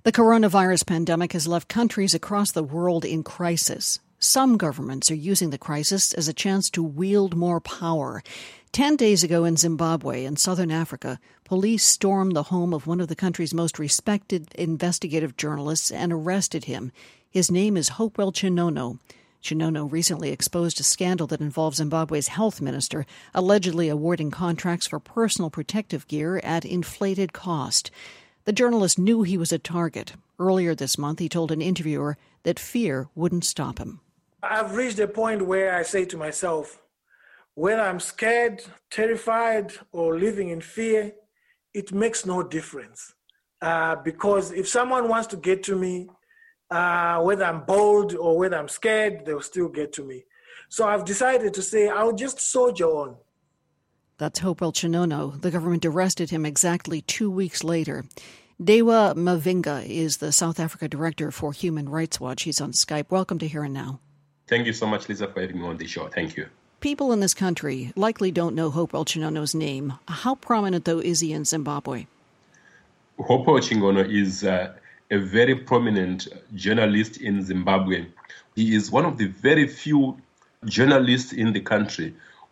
The coronavirus pandemic has left countries across the world in crisis. Some governments are using the crisis as a chance to wield more power. 10 days ago in Zimbabwe and southern Africa, police stormed the home of one of the country's most respected investigative journalists and arrested him. His name is Hopewell Chinono. Chinono recently exposed a scandal that involves Zimbabwe's health minister, allegedly awarding contracts for personal protective gear at inflated cost. The journalist knew he was a target. Earlier this month, he told an interviewer that fear wouldn't stop him. I've reached a point where I say to myself, whether I'm scared, terrified, or living in fear, it makes no difference. Because if someone wants to get to me, whether I'm bold or whether I'm scared, they'll still get to me. So I've decided to say, I'll just soldier on. That's Hopewell Chinono. The government arrested him exactly 2 weeks later. Dewa Mavinga is the South Africa Director for Human Rights Watch. He's on Skype. Welcome to Here and Now. Thank you so much, Lisa, for having me on the show. Thank you. People in this country likely don't know Hopewell Chinono's name. How prominent, though, is he in Zimbabwe? Hopewell Chinono is a very prominent journalist in Zimbabwe. He is one of the very few journalists in the country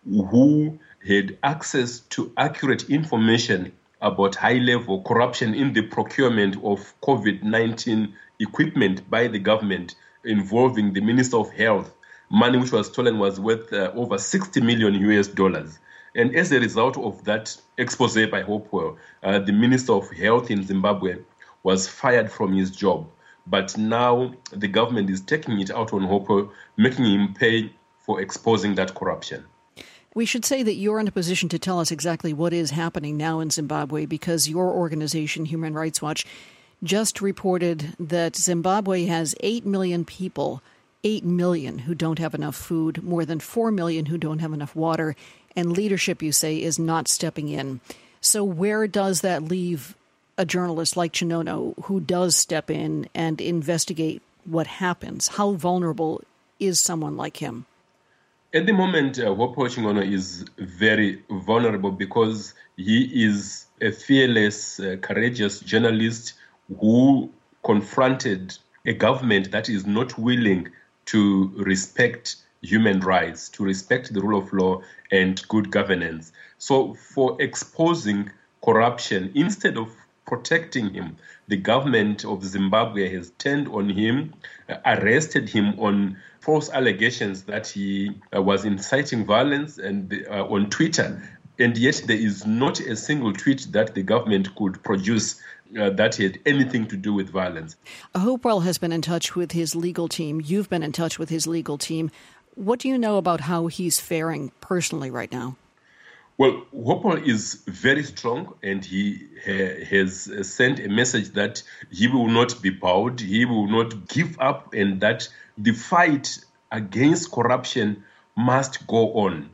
who had access to accurate information about high-level corruption in the procurement of COVID-19 equipment by the government involving the Minister of Health. Money which was stolen was worth over $60 million US. And as a result of that expose by Hopewell, the Minister of Health in Zimbabwe was fired from his job. But now the government is taking it out on Hopewell, making him pay for exposing that corruption. We should say that you're in a position to tell us exactly what is happening now in Zimbabwe because your organization, Human Rights Watch, just reported that Zimbabwe has 8 million people, 8 million who don't have enough food, more than 4 million who don't have enough water, and leadership, you say, is not stepping in. So where does that leave a journalist like Chinono who does step in and investigate what happens? How vulnerable is someone like him? At the moment, Hopewell Chinono is very vulnerable because he is a fearless, courageous journalist who confronted a government that is not willing to respect human rights, to respect the rule of law and good governance. So for exposing corruption, instead of protecting him, the government of Zimbabwe has turned on him, arrested him on false allegations that he was inciting violence and on Twitter. And yet there is not a single tweet that the government could produce that had anything to do with violence. Hopewell has been in touch with his legal team. You've been in touch with his legal team. What do you know about how he's faring personally right now? Well, Hopewell is very strong and he has sent a message that he will not be bowed, he will not give up, and that the fight against corruption must go on.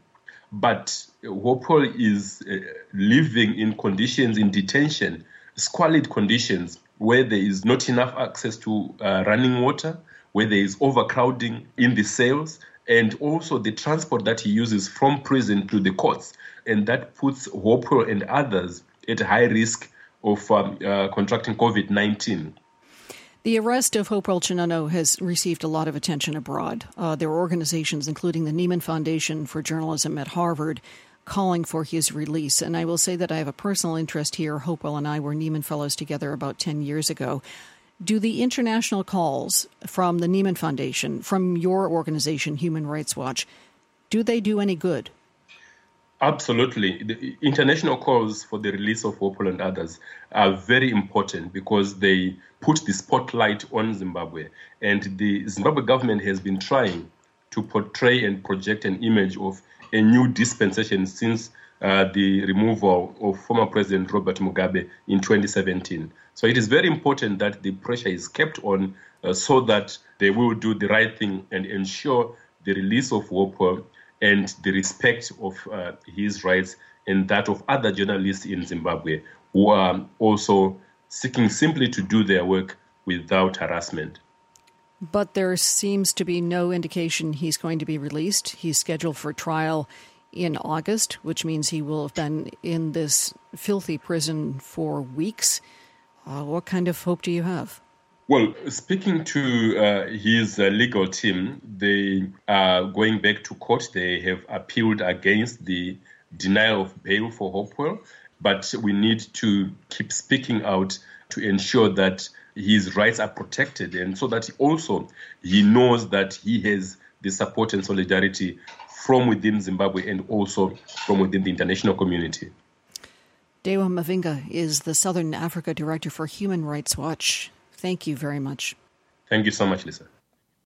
But Hopewell is living in conditions, in detention, squalid conditions, where there is not enough access to running water, where there is overcrowding in the cells, and also the transport that he uses from prison to the courts. And that puts Hopewell and others at high risk of contracting COVID-19. The arrest of Hopewell Chinono has received a lot of attention abroad. There are organizations, including the Nieman Foundation for Journalism at Harvard, calling for his release. And I will say that I have a personal interest here. Hopewell and I were Nieman Fellows together about 10 years ago. Do the international calls from the Nieman Foundation, from your organization, Human Rights Watch, do they do any good? Absolutely. The international calls for the release of Hopewell and others are very important because they put the spotlight on Zimbabwe. And the Zimbabwe government has been trying to portray and project an image of a new dispensation since the removal of former President Robert Mugabe in 2017. So it is very important that the pressure is kept on so that they will do the right thing and ensure the release of Hopewell and the respect of his rights and that of other journalists in Zimbabwe who are also seeking simply to do their work without harassment. But there seems to be no indication he's going to be released. He's scheduled for trial in August, which means he will have been in this filthy prison for weeks. What kind of hope do you have? Well, speaking to his legal team, they are going back to court. They have appealed against the denial of bail for Hopewell, but we need to keep speaking out to ensure that his rights are protected, and so that also he knows that he has the support and solidarity from within Zimbabwe and also from within the international community. Dewa Mavinga is the Southern Africa Director for Human Rights Watch. Thank you very much. Thank you so much, Lisa.